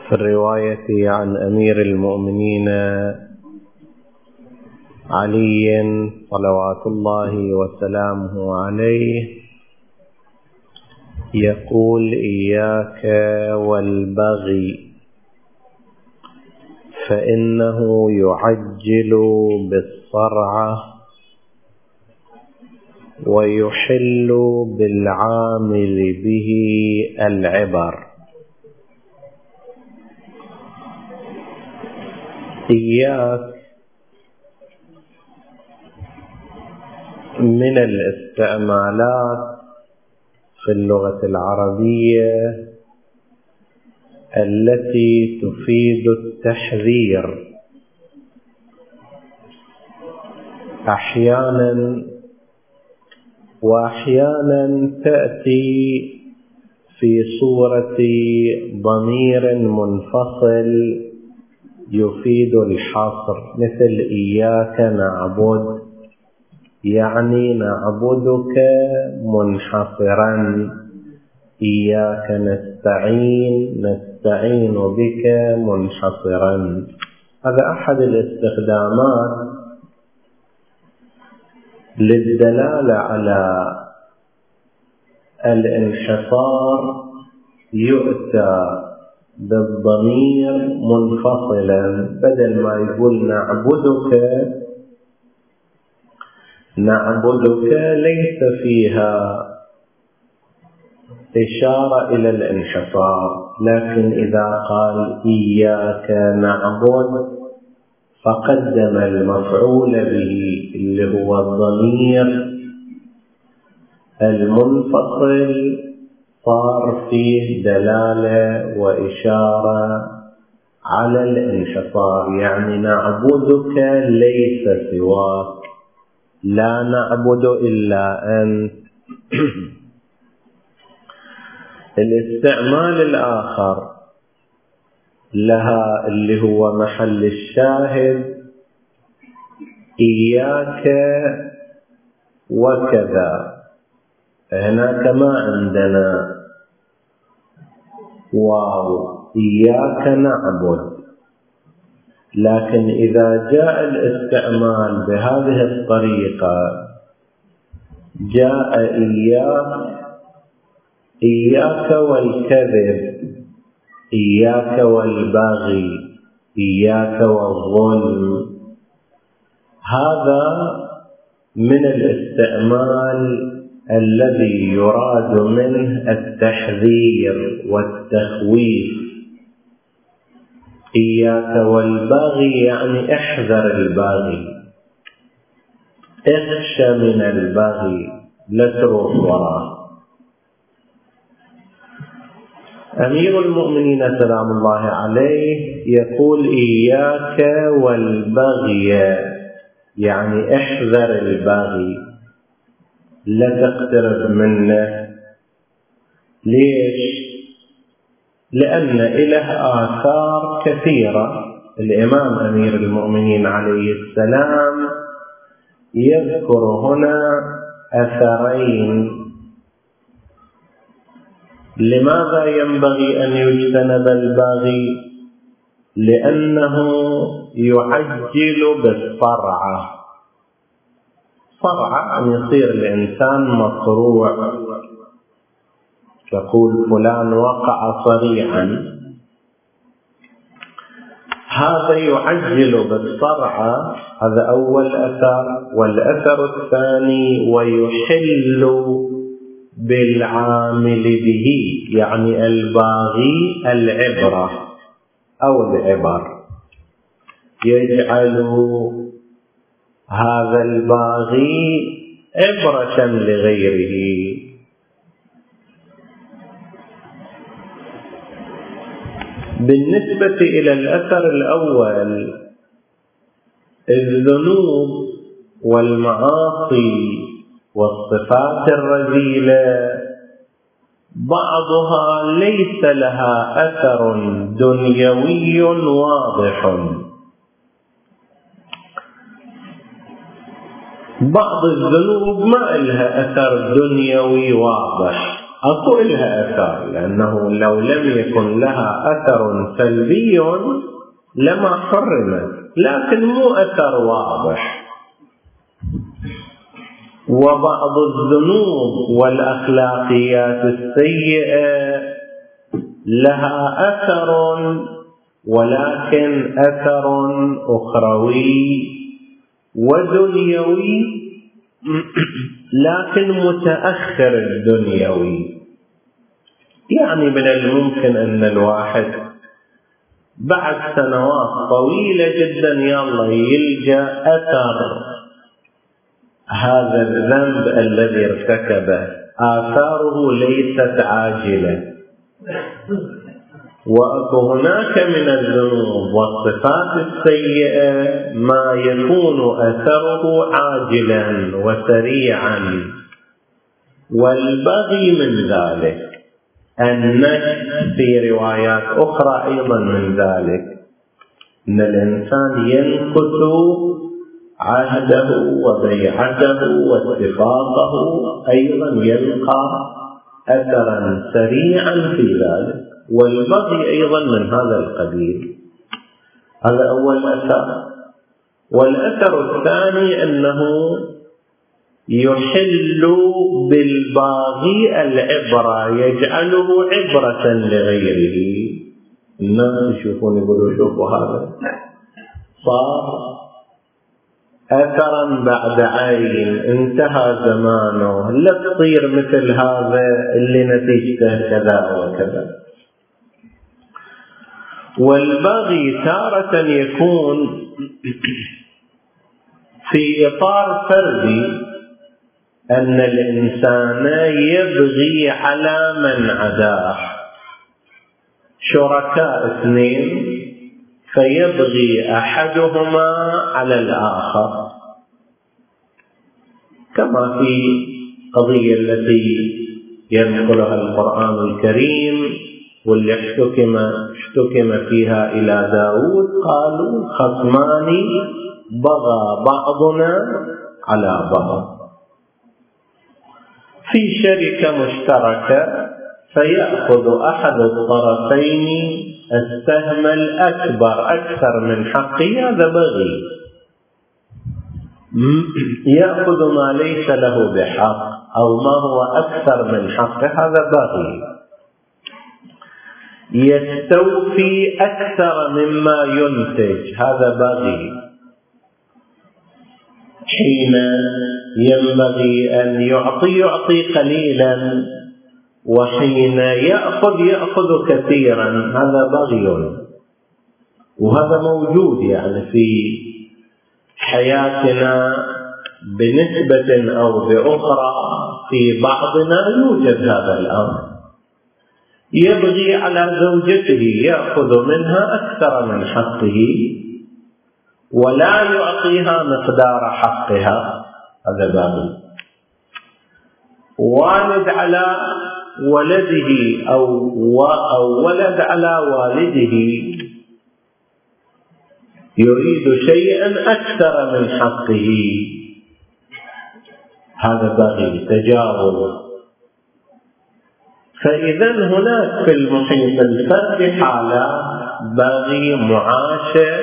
في الرواية عن أمير المؤمنين علي صلوات الله وسلامه عليه يقول: إياك والبغي فإنه يعجل بالصرعة ويحل بالعامل به العبر. إياك من الاستعمالات في اللغة العربية التي تفيد التحذير، أحيانا وأحيانا تأتي في صورة ضمير منفصل يفيد الحصر، مثل إياك نعبد، يعني نعبدك منحصرا. إياك نستعين، نستعين بك منحصرا. هذا أحد الاستخدامات للدلالة على الانحصار، يؤتى بالضمير منفصلا، بدل ما يقول نعبدك ليس فيها إشارة إلى الانحصار، لكن إذا قال إياك نعبد فقدم المفعول به اللي هو الضمير المنفصل، صار فيه دلالة وإشارة على الانحصار، يعني نعبدك ليس سواك، لا نعبد إلا أنت. الاستعمال الآخر لها اللي هو محل الشاهد: إياك وكذا. هناك ما عندنا واو، إياك نعبد، لكن إذا جاء الاستعمال بهذه الطريقة، جاء إياك والكذب، إياك والبغي، إياك والظلم، هذا من الاستعمال الذي يراد منه التحذير والتخويف. إياك والبغي يعني احذر البغي، اخشى من البغي، لا تروح وراه. أمير المؤمنين سلام الله عليه يقول: إياك والبغي، يعني احذر البغي، لا تقترب منه. ليش؟ لأن له آثار كثيرة. الإمام أمير المؤمنين عليه السلام يذكر هنا أثرين. لماذا ينبغي أن يجتنب البغي؟ لأنه يعجل بالصرعة. صرعة أن يصير الإنسان مصروع، يقول فلان وقع صريعا، هذا يعجل بالصرعة. هذا أول أثر. والأثر الثاني: ويحل بالعامل به، يعني الباغي العبرة أو العبر، يجعل هذا الباغي عبرة لغيره. بالنسبة إلى الأثر الأول، الذنوب والمعاصي والصفات الرذيلة بعضها ليس لها أثر دنيوي واضح، بعض الذنوب ما لها أثر دنيوي واضح، أكو إلها أثر، لأنه لو لم يكن لها أثر سلبي لما حرمت، لكن مو أثر واضح. وبعض الذنوب والأخلاقيات السيئة لها أثر، ولكن أثر أخروي ودنيوي، لكن متأخر الدنيوي. يعني من الممكن أن الواحد بعد سنوات طويلة جدا يلا يلقى أثر هذا الذنب الذي ارتكبه، آثاره ليست عاجلة. وهناك من الذنوب والصفات السيئة ما يكون أثره عاجلا وسريعا، والبغي من ذلك. النشء في روايات أخرى أيضا من ذلك، أن الإنسان ينقض عهده وبيعته واتفاقه، أيضا يلقى أثرا سريعا في ذلك، والبغي أيضا من هذا القبيل. هذا أول أثر. والأثر الثاني أنه يحل بالباغي العبرة، يجعله عبرة لغيره. الناس يشوفون يقولوا شوفوا هذا صار أثرا بعد عين، انتهى زمانه، لا تصير مثل هذا اللي نتيجته كذا وكذا. والبغي تارة يكون في إطار فردي، أن الإنسان يبغي على من عداه، شركاء اثنين فيبغي أحدهما على الآخر، كما في قضية التي ينقلها القرآن الكريم واللي احتكم فيها إلى داود، قالوا خصمان بغى بعضنا على بعض في شركة مشتركة، فيأخذ أحد الطرفين السهم الأكبر أكثر من حقه، هذا بغي. يأخذ ما ليس له بحق أو ما هو أكثر من حقه، هذا بغي. يستوفي أكثر مما ينتج، هذا بغي. حين ينبغي أن يعطي قليلا، وحين يأخذ كثيرا، هذا بغي. وهذا موجود يعني في حياتنا بنسبة أو بأخرى، في بعضنا يوجد هذا الأمر. يبغي على زوجته، يأخذ منها أكثر من حقه ولا يعطيها مقدار حقها، هذا بغي. والد على ولده أو ولد على والده يريد شيئا أكثر من حقه، هذا بغي، تجاوز. فإذا هناك في المحيط الفردي حالة بغي معاشة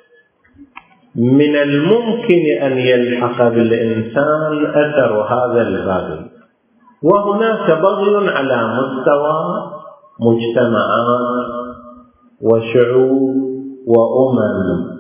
من الممكن أن يلحق بالإنسان أثر هذا البغي. وهناك بغي على مستوى مجتمعات وشعوب وأمم.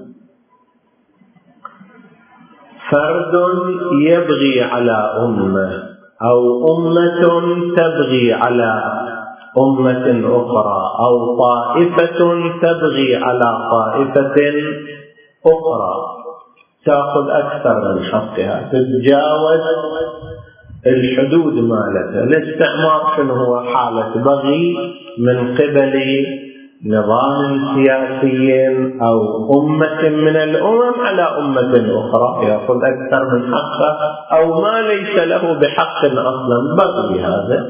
فرد يبغي على أمة، أو أمة تبغي على أمة أخرى، أو طائفة تبغي على طائفة أخرى، تأخذ أكثر من حقها، تتجاوز الحدود مالتها. الاستعمار شنو هو؟ حالة بغي من قبل نظام سياسي أو أمة من الأمم على أمة أخرى، يأخذ أكثر من حقه أو ما ليس له بحق أصلا، بغي هذا.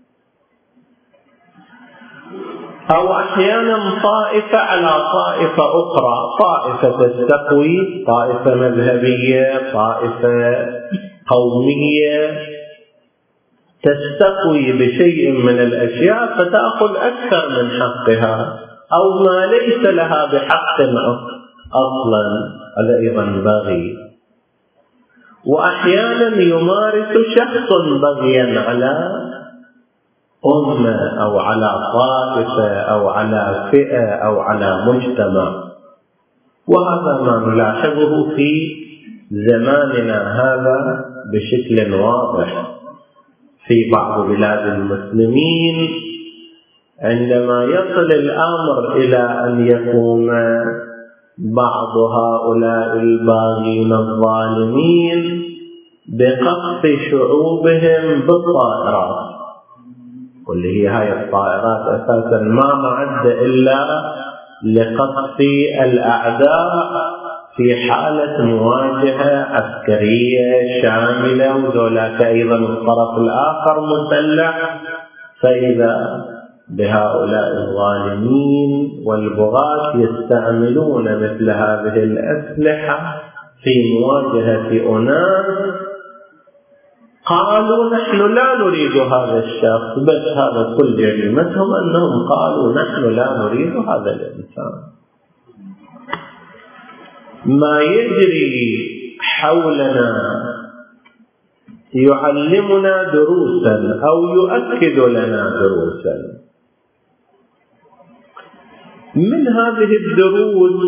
أو أحيانا طائفة على طائفة أخرى، طائفة تستقوي، طائفة مذهبية، طائفة قومية، تستقوي بشيء من الأشياء فتأخذ أكثر من حقها، أو ما ليس لها بحق أصلا، هذا أيضا بغي. وأحيانا يمارس شخص بغيا على أمة أو على طائفة أو على فئة أو على مجتمع، وهذا ما نلاحظه في زماننا هذا بشكل واضح في بعض بلاد المسلمين. عندما يصل الأمر إلى أن يقوم بعض هؤلاء الباغين الظالمين بقصف شعوبهم بالطائرات، واللي هي هاي الطائرات أساسا ما معدة إلا لقصف الأعداء في حالة مواجهة عسكرية شاملة، وذولاك أيضا الطرف الآخر مسلح، فإذا بهؤلاء الظالمين والبغاة يستعملون مثل هذه الأسلحة في مواجهة أناس قالوا نحن لا نريد هذا الشخص، بس هذا كل جريمتهم أنهم قالوا نحن لا نريد هذا الإنسان. ما يجري حولنا يعلمنا دروسا أو يؤكد لنا دروسا. من هذه الدروس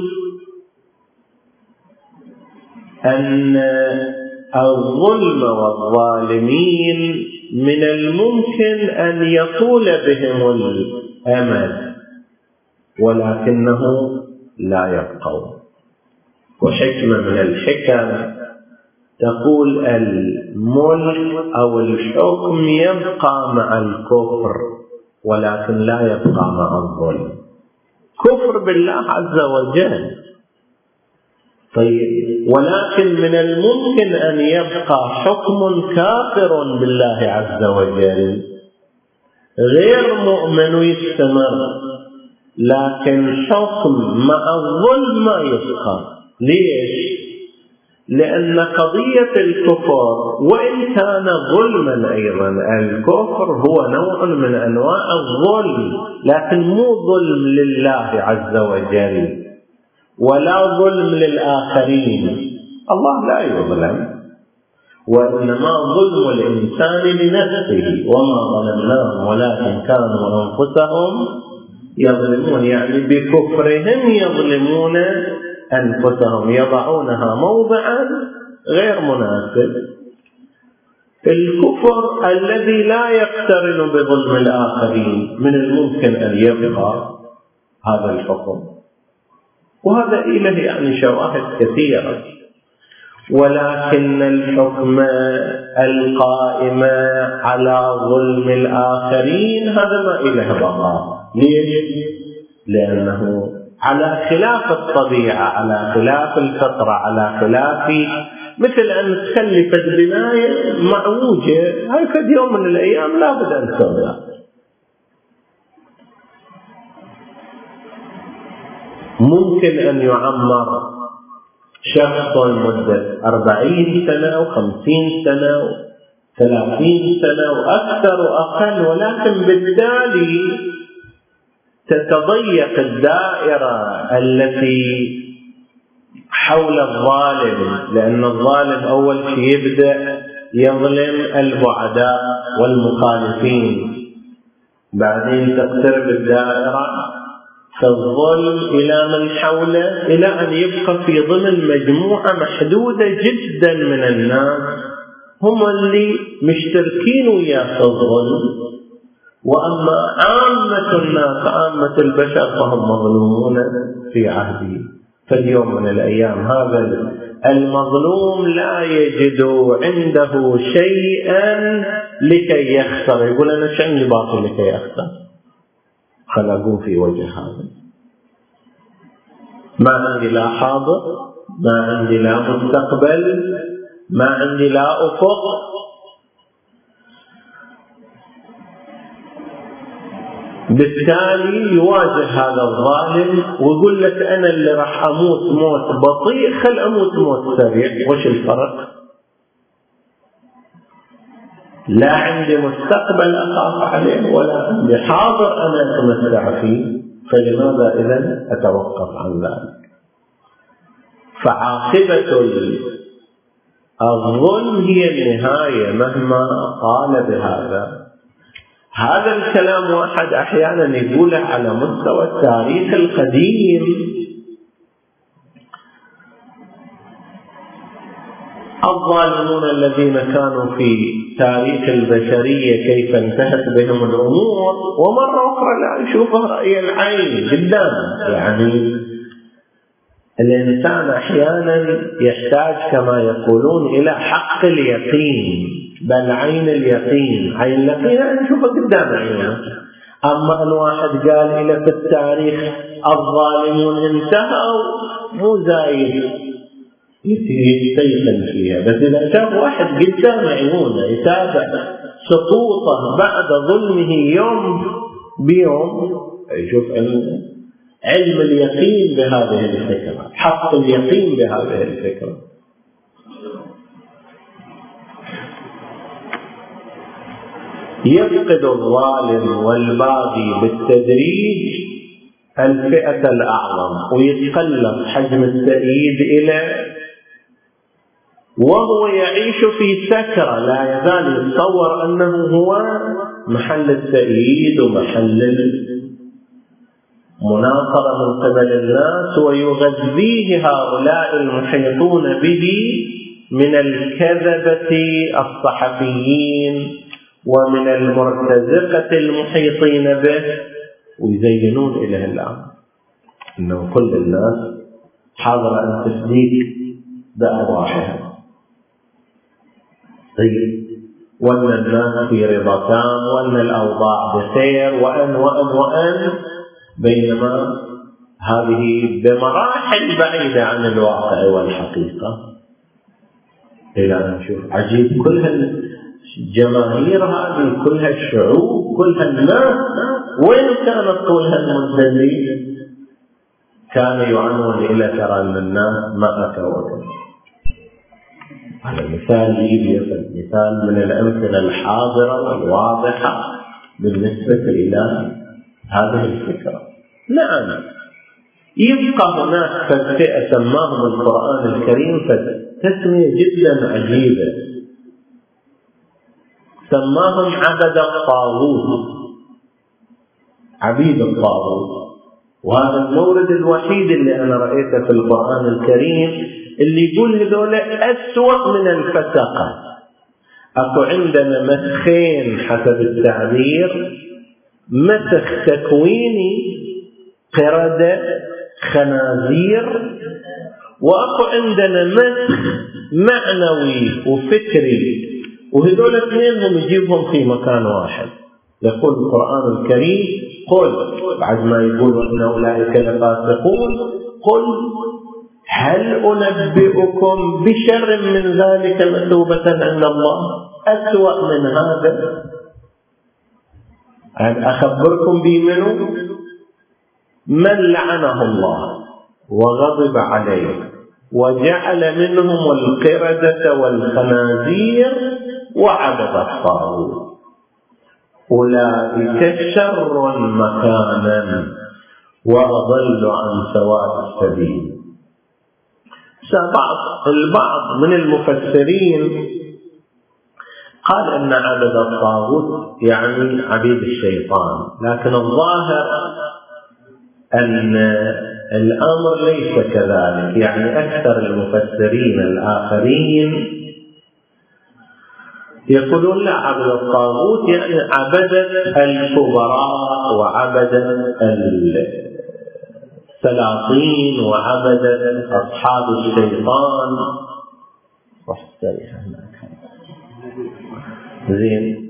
أن الظلم والظالمين من الممكن أن يطول بهم الأمد ولكنه لا يبقون. وحكمة من الحكم تقول الملك أو الحكم يبقى مع الكفر ولكن لا يبقى مع الظلم. كفر بالله عز وجل، طيب، ولكن من الممكن أن يبقى حكم كافر بالله عز وجل غير مؤمن ويستمر، لكن حكم مع الظلم ما يبقى. ليش؟ لأن قضية الكفر وإن كان ظلما أيضا، الكفر هو نوع من أنواع الظلم، لكن مو ظلم لله عز وجل ولا ظلم للآخرين. الله لا يظلم، وإنما ظلم الإنسان لنفسه، وما ظلمناهم ولكن كانوا أنفسهم يظلمون، يعني بكفرهم يظلمون أنفسهم، يضعونها موضعا غير مناسب. الكفر الذي لا يقترن بظلم الآخرين من الممكن أن يبقى هذا الحكم، وهذا إله يعني شواهد كثيرة. ولكن الحكم القائم على ظلم الآخرين هذا ما إله بقاء. ليش؟ لأنه على خلاف الطبيعة، على خلاف الفطرة، على خلاف مثل أن تخلف البناية معوجة، هاي في يوم من الأيام لا بد أن تغلق. ممكن أن يعمر شخص مدة 40 سنة أو 50 سنة أو 30 سنة وأكثر وأقل، ولكن بالتالي تتضيق الدائرة التي حول الظالم، لأن الظالم أول شيء يبدأ يظلم البعداء والمخالفين، بعدين تقترب الدائرة فالظلم إلى من حوله، إلى أن يبقى في ضمن مجموعة محدودة جدا من الناس هم اللي مشتركين وياه في الظلم. وأما عامة الناس، عامة البشر، فهم مظلومون في عهده. فاليوم من الأيام هذا المظلوم لا يجد عنده شيئا لكي يخسر، يقول أنا شو عندي باقي لكي أخسر، خل أقوم في وجه هذا. ما عندي لا حاضر، ما عندي لا مستقبل، ما عندي لا أفق. بالتالي يواجه هذا الظالم ويقول لك أنا اللي راح أموت موت بطيء، خل أموت موت سريع. وش الفرق؟ لا عندي مستقبل أخاف عليه ولا عندي حاضر أنا أتمتع فيه، فلماذا إذن أتوقف عن ذلك؟ فعاقبة الظلم هي النهاية مهما قال بهذا. هذا الكلام واحد أحيانا يقوله على مستوى التاريخ القديم. الظالمون الذين كانوا في تاريخ البشرية كيف انتهت بهم الأمور، ومرة أخرى لا يشوفها رأي العين جدا. يعني الإنسان أحيانا يحتاج كما يقولون إلى حق اليقين، بل عين اليقين. عين اليقين أنا نشوفه قدام عينه. أما الواحد قال إلى في التاريخ الظالمون انتهوا، مو زايد يستيقن فيها، بس إذا شاف واحد قدام عيونه يتابع سقوطه بعد ظلمه يوم بيوم، يشوف علم اليقين بهذه الفكرة، حق اليقين بهذه الفكرة. يفقد الظالم والباغي بالتدريج الفئة الأعظم، ويتقلص حجم التأييد إلى، وهو يعيش في سكرة، لا يزال يتصور أنه هو محل التأييد ومحل المناصرة من قبل الناس، ويغذيه هؤلاء المحيطون به من الكذبة الصحفيين ومن المرتزقة المحيطين به، ويزينون إليه الأمر أنه كل الناس حاضرة أن تفديك بأرواحهم، وأن الناس في رضا تام، وأن الأوضاع بخير، وأن بينما هذه بمراحل بعيدة عن الواقع والحقيقة. إلى أن نشوف عجيب كل الجماهير هذه، كل الشعوب، كل الناس، وين كانت طول هالمدة؟ كان يعنون إلى ترى أن الناس ما أتوا. هذا مثال يجيب مثال من الأمثلة الحاضرة والواضحة بالنسبة إلى هذه الفكرة. نعم، يبقى هناك فئة سماهم القرآن الكريم تسمية جدا عجيبة، سماهم عبد الطاغوت، عبيد الطاغوت. وهذا المورد الوحيد اللي أنا رأيته في القرآن الكريم اللي يقول هذول أسوأ من الفسقة. أكو عندنا مسخين حسب التعبير، مسخ تكويني قردة خنازير، وأكو عندنا مسخ معنوي وفكري، وهذول اثنين هم يجيبهم في مكان واحد. يقول القرآن الكريم قل، بعد ما يقول إن أولئك لفاسقون، قل هل أنبئكم بشر من ذلك مثوبة عند الله؟ أسوأ من هذا أن أخبركم بمنه من لعنه الله وغضب عليه وجعل منهم القردة والخنازير وعبد الطاغوت أولئك شر مكانا وأضل عن سواء السبيل. البعض من المفسرين قال أن عبد الطاغوت يعني عبيد الشيطان، لكن الظاهر أن الأمر ليس كذلك. يعني أكثر المفسرين الآخرين يقولون لا، عبد الطاغوت يعني عبدة الكبراء وعبدة السلاطين وعبدة أصحاب الشيطان. واستريح هناك زين.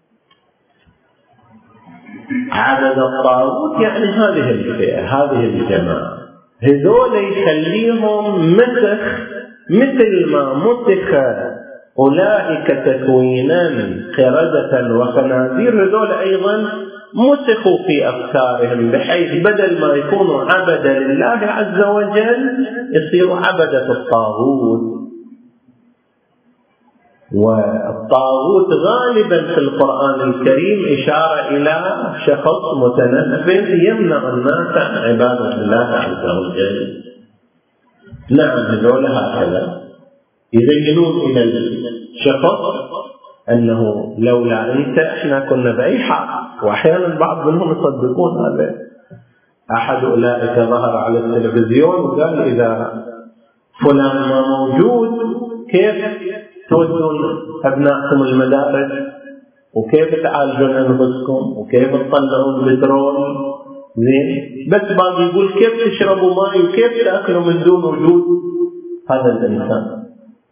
عبد الطاغوت يعني هذه الفئة، هذه الجماعة، هذول يخليهم مسخ مثل ما مسخ أولئك تكوينا قردة وخنازير، هذول أيضا مسخوا في أفكارهم، بحيث بدل ما يكونوا عبدا لله عز وجل يصيروا عبدة الطاغوت. والطاغوت غالبا في القرآن الكريم إشارة إلى شخص متنفذ يمنع الناس عن عبادة الله عز وجل. نعم هذول هكذا يبينون إلى الشخص أنه لولا أنت إحنا كنا بأي حال، وأحيانا بعض منهم يصدقون هذا. أحد أولئك ظهر على التلفزيون وقال إذا فلان ما موجود كيف تودون أبنائكم المدارس، وكيف تعالجون أنفسكم، وكيف تطلعون بترول، زين بس باقي يقول كيف تشربوا ماء وكيف تأكلوا من دون وجود هذا الإنسان.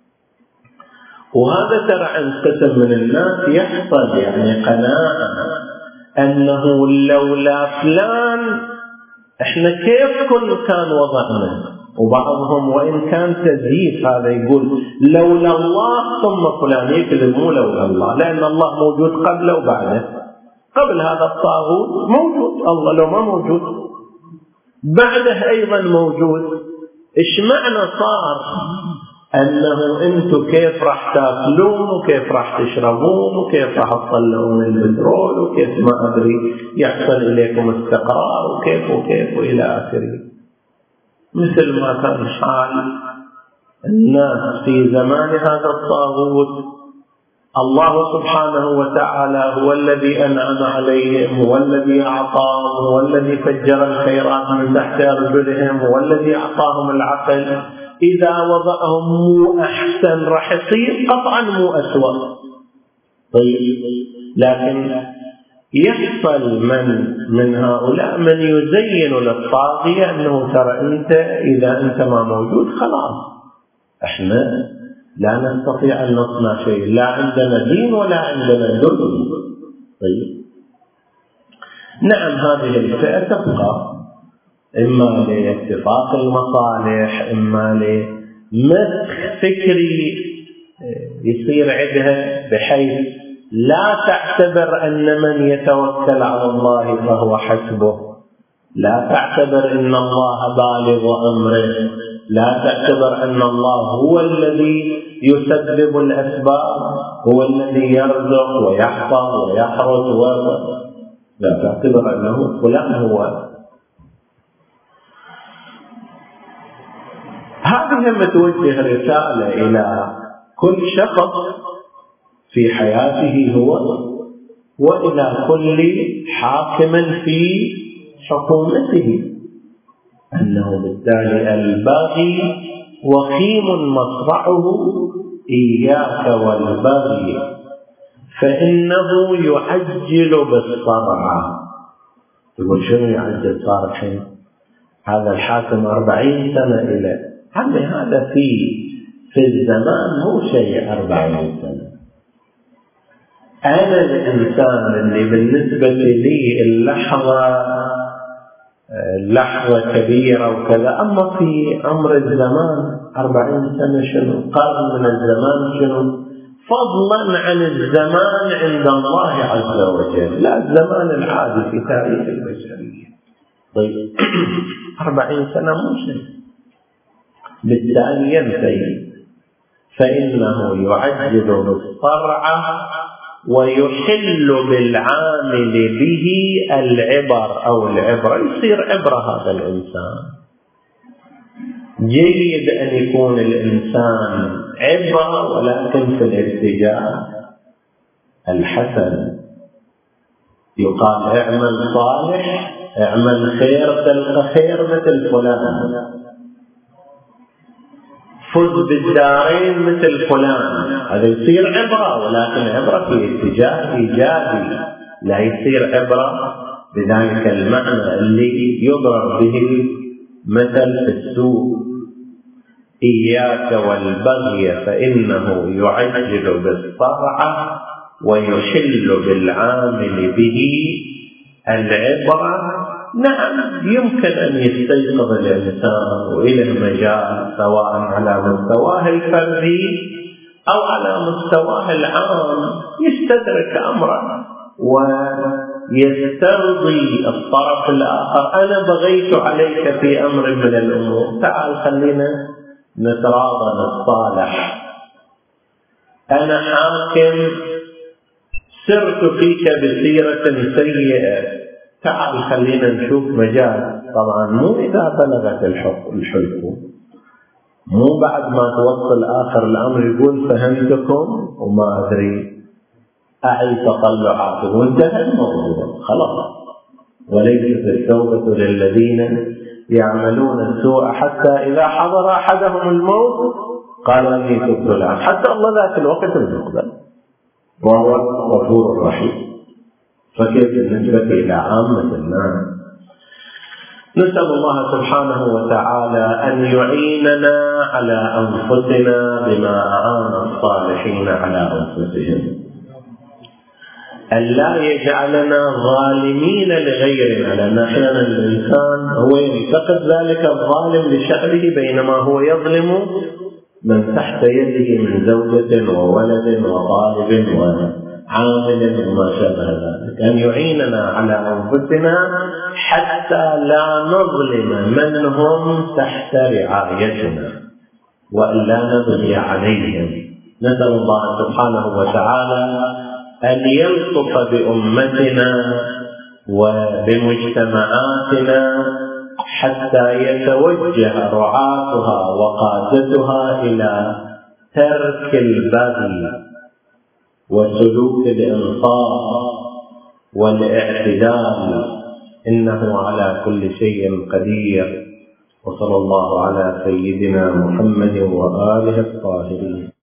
وهذا ترى عند قسم من الناس يحصل يعني قناعة أنه لولا فلان إحنا كيف كان وضعنا. وبعضهم وإن كان تزييف هذا يقول لولا الله ثم فلان، يكذب مو لولا الله، لأن الله موجود قبله وبعده. قبل هذا الطاغوت موجود، الله لو ما موجود بعده أيضا موجود. إيش معنى صار أنه أنتم كيف راح تأكلون وكيف راح تشربون وكيف راح تطلعون البترول وكيف ما أدري يحصل إليكم استقرار وكيف وإلى آخره. مثل ما كان حال الناس في زمان هذا الطاغوت، الله سبحانه وتعالى هو الذي أنعم عليهم، هو الذي أعطاهم، هو الذي فجر الخيرات من تحت أرجلهم، هو الذي أعطاهم العقل. إذا وضعهم مو أحسن راح يصير قطعا مو أسوأ. طيب لكن يحصل من هؤلاء من يزين للطاغية أنه ترى أنت إذا أنت ما موجود خلاص إحنا لا نستطيع أن نصنع شيء، لا عندنا دين ولا عندنا دنيا. طيب نعم هذه الفئة تبقى إما لاتفاق المصالح، إما لمسخ فكري يصير عندها بحيث لا تعتبر أن من يتوكل على الله فهو حسبه، لا تعتبر أن الله بالغ أمره، لا تعتبر أن الله هو الذي يسبب الأسباب، هو الذي يرزق ويحفظ ويحرس لا تعتبر أنه فلان هو. هذه متوجه رسالة إلى كل شخص في حياته هو وإلى كل حاكم في حكومته، أنه بالتالي الباغي وخيم مصرعه إياك والبغي فإنه يعجل بالصرع. يقول شنو يعجل؟ صار الحين هذا الحاكم 40 سنة إلى هذا في الزمان مو شيء 40 سنة. أنا الإنسان اللي بالنسبة لي اللحظة كبيرة وكذا، أما في عمر الزمان 40 سنة شنو؟ قرن من الزمان شنو؟ فضلا عن الزمان عند الله عز وجل، لا الزمان العادي في تاريخ البشرية. طيب 40 سنة مو شيء. بالتالي ينتهي، فإنه يعجل بالصرع ويحل بالعامل به العبر أو العبرة، يصير عبرة هذا الإنسان. جيد أن يكون الإنسان عبرة ولكن في الاتجاه الحسن. يقال اعمل صالح اعمل خير تلقى خير مثل فلان، فز بالدارين مثل فلان. هذا يصير عبرة، ولكن عبرة في اتجاه إيجابي، لا يصير عبرة بذلك المعنى اللي يضرب به مثل في السوق. إياك والبغي فإنه يعجل بالصرع ويحل بالعامل به العبرة. نعم يمكن أن يستيقظ الإنسان وإلى المجال سواء على مستواه الفردي أو على مستواه العام، يستدرك أمره ويسترضي الطرف الآخر. أنا بغيت عليك في أمر من الأمور، تعال خلينا نتراضى نتصالح. أنا حاكم سرت فيك بسيرة سيئة، تعال خلينا نشوف مجال. طبعا مو إذا بلغت الحلقوم، مو بعد ما توصل آخر الأمر يقول فهمتكم وما أدري أعي تطلعات وانتهى الموضوع خلاص. وليست التوبة للذين يعملون السوء حتى إذا حضر أحدهم الموت قال إني تبت الآن، حتى الله ذاك الوقت المقبل وهو الغفور الرحيم. فكيف بالنسبة إلى عامة الناس؟ نسأل الله سبحانه وتعالى أن يعيننا على أنفسنا بما أعان الصالحين على أنفسهم، أن لا يجعلنا ظالمين لغيرنا، لأن أحيانا الإنسان هو يعتقد ذلك الظالم لشأنه بينما هو يظلم من تحت يده من زوجة وولد وطالب وعامل وما شابه ذلك. أن يعيننا على أنفسنا حتى لا نظلم من هم تحت رعايتنا وأن لا نبغي عليهم. نسأل الله سبحانه وتعالى أن يلطف بأمتنا وبمجتمعاتنا حتى يتوجه رعاتها وقادتها إلى ترك البغي وسلوك الإنصاف والاعتدال، إنه على كل شيء قدير. وصلى الله على سيدنا محمد وآله الطاهرين.